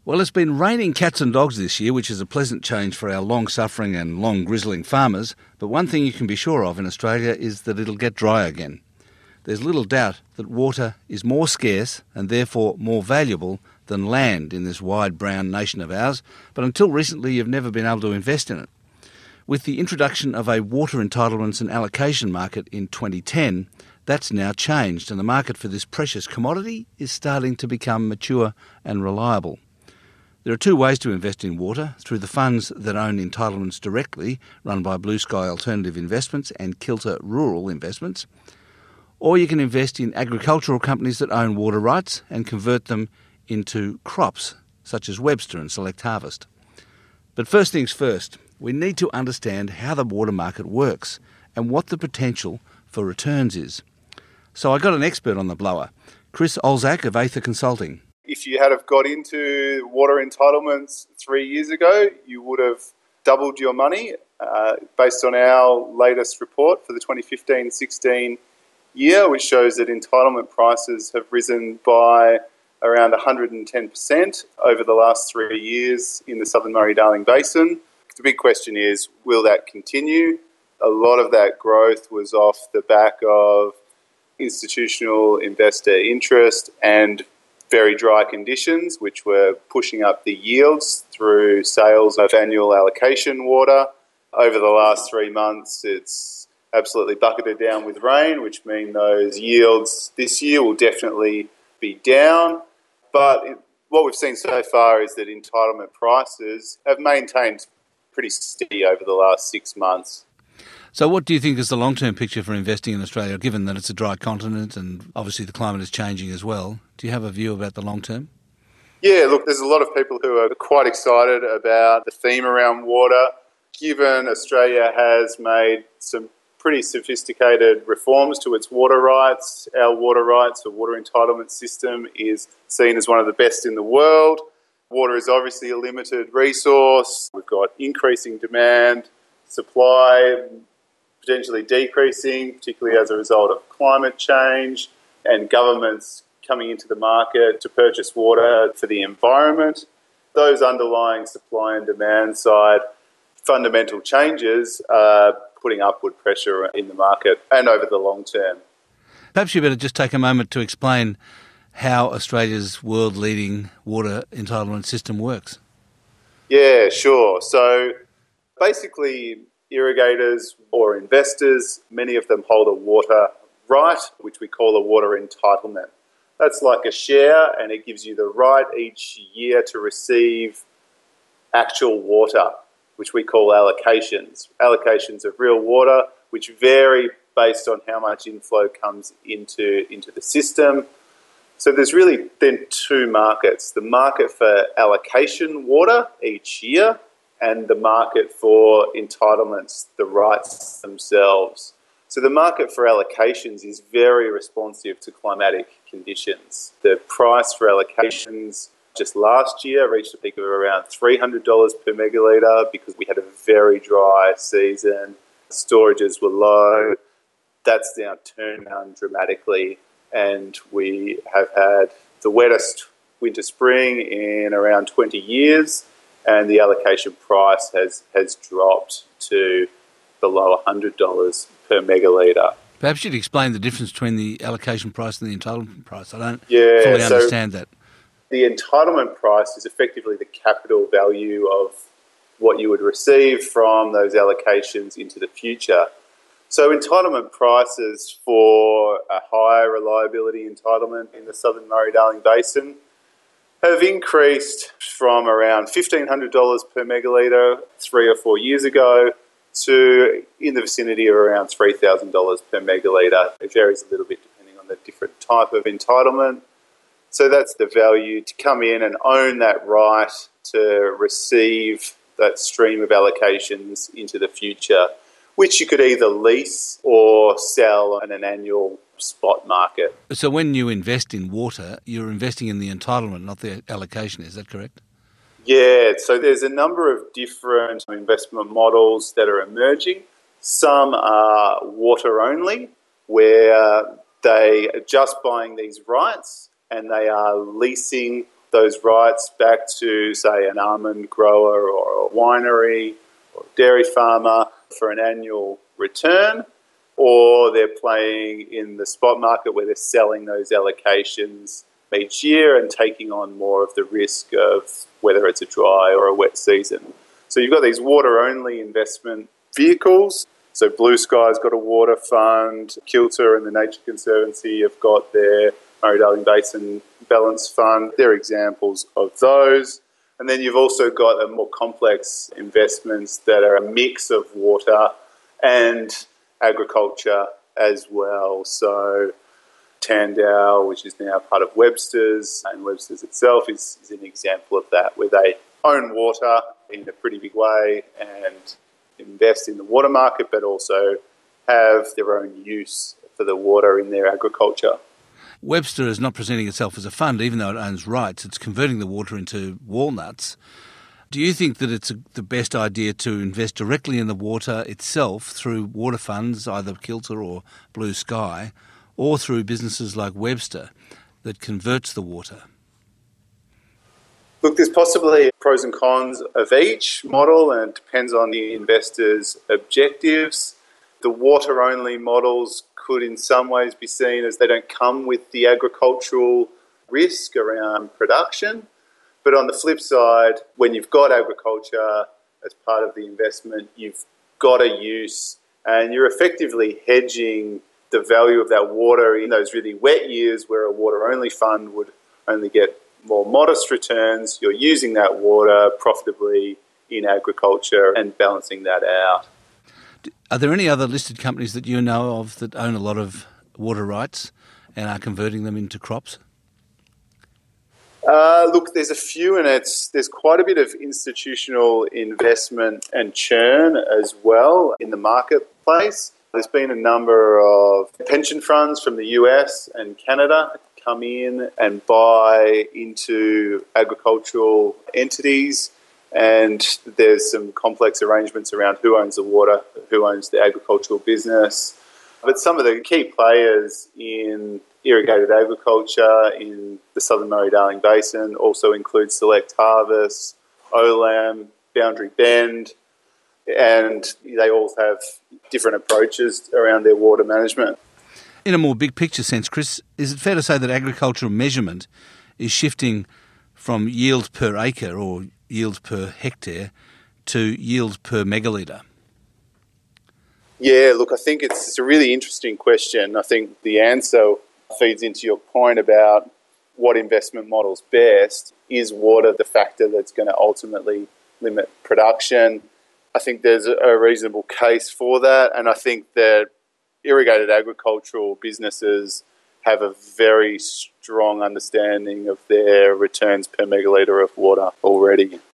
Well, it's been raining cats and dogs this year, which is a pleasant change for our long-suffering and long-grizzling farmers, but one thing you can be sure of in Australia is that it'll get dry again. There's little doubt that water is more scarce and therefore more valuable than land in this wide brown nation of ours, but until recently you've never been able to invest in it. With the introduction of a water entitlements and allocation market in 2010, that's now changed and the market for this precious commodity is starting to become mature and reliable. There are two ways to invest in water, through the funds that own entitlements directly, run by Blue Sky Alternative Investments and Kilter Rural Investments, or you can invest in agricultural companies that own water rights and convert them into crops, such as Webster and Select Harvest. But first things first, we need to understand how the water market works and what the potential for returns is. So I got an expert on the blower, Chris Olzak of Aether Consulting. If you had have got into water entitlements 3 years ago, you would have doubled your money based on our latest report for the 2015-16 year, which shows that entitlement prices have risen by around 110% over the last 3 years in the Southern Murray-Darling Basin. The big question is, will that continue? A lot of that growth was off the back of institutional investor interest and very dry conditions, which were pushing up the yields through sales of annual allocation water. Over the last 3 months, it's absolutely bucketed down with rain, which means those yields this year will definitely be down. But what we've seen so far is that entitlement prices have maintained pretty steady over the last 6 months. So what do you think is the long-term picture for investing in Australia, given that it's a dry continent and obviously the climate is changing as well? Do you have a view about the long term? Yeah, look, there's a lot of people who are quite excited about the theme around water, given Australia has made some pretty sophisticated reforms to its water rights. Our water rights, or water entitlement system, is seen as one of the best in the world. Water is obviously a limited resource. We've got increasing demand, supply potentially decreasing, particularly as a result of climate change, and governments coming into the market to purchase water for the environment. Those underlying supply and demand side fundamental changes are putting upward pressure in the market and over the long term. Perhaps you better just take a moment to explain how Australia's world-leading water entitlement system works. Yeah, sure. So basically, irrigators or investors, many of them hold a water right, which we call a water entitlement. That's like a share, and it gives you the right each year to receive actual water, which we call allocations. Allocations of real water, which vary based on how much inflow comes into the system. So there's really then two markets: the market for allocation water each year and the market for entitlements, the rights themselves. So the market for allocations is very responsive to climatic conditions. The price for allocations just last year reached a peak of around $300 per megalitre because we had a very dry season. Storages were low. That's now turned down dramatically, and we have had the wettest winter spring in around 20 years, and the allocation price has dropped to below $100 per megalitre. Perhaps you'd explain the difference between the allocation price and the entitlement price. I don't fully understand that. The entitlement price is effectively the capital value of what you would receive from those allocations into the future. So entitlement prices for a high reliability entitlement in the Southern Murray-Darling Basin have increased from around $1,500 per megalitre 3 or 4 years ago to in the vicinity of around $3,000 per megalitre. It varies a little bit depending on the different type of entitlement. So that's the value to come in and own that right to receive that stream of allocations into the future, which you could either lease or sell in an annual spot market. So when you invest in water, you're investing in the entitlement, not the allocation, is that correct? Yeah, so there's a number of different investment models that are emerging. Some are water only, where they are just buying these rights and they are leasing those rights back to, say, an almond grower or a winery or a dairy farmer for an annual return, or they're playing in the spot market where they're selling those allocations each year and taking on more of the risk of whether it's a dry or a wet season. So you've got these water-only investment vehicles. So Blue Sky's got a water fund, Kilter and the Nature Conservancy have got their Murray-Darling Basin Balance Fund. They're examples of those. And then you've also got a more complex investments that are a mix of water and agriculture as well. So Tandao, which is now part of Webster's, and Webster's itself is an example of that, where they own water in a pretty big way and invest in the water market, but also have their own use for the water in their agriculture. Webster is not presenting itself as a fund, even though it owns rights. It's converting the water into walnuts. Do you think that it's the best idea to invest directly in the water itself through water funds, either Kilter or Blue Sky, or through businesses like Webster that converts the water? Look, there's possibly pros and cons of each model, and it depends on the investor's objectives. The water-only models could in some ways be seen as they don't come with the agricultural risk around production. But on the flip side, when you've got agriculture as part of the investment, you've got a use and you're effectively hedging the value of that water in those really wet years where a water-only fund would only get more modest returns. You're using that water profitably in agriculture and balancing that out. Are there any other listed companies that you know of that own a lot of water rights and are converting them into crops? Look, there's a few, and there's quite a bit of institutional investment and churn as well in the marketplace. There's been a number of pension funds from the US and Canada come in and buy into agricultural entities, and there's some complex arrangements around who owns the water, who owns the agricultural business. But some of the key players in irrigated agriculture in the Southern Murray-Darling Basin also include Select Harvest, Olam, Boundary Bend, and they all have different approaches around their water management. In a more big picture sense, Chris, is it fair to say that agricultural measurement is shifting from yield per acre or yield per hectare to yield per megalitre? Yeah, look, I think it's a really interesting question. I think the answer feeds into your point about what investment model's best. Is water the factor that's going to ultimately limit production? I think there's a reasonable case for that, and I think that irrigated agricultural businesses have a very strong understanding of their returns per megalitre of water already.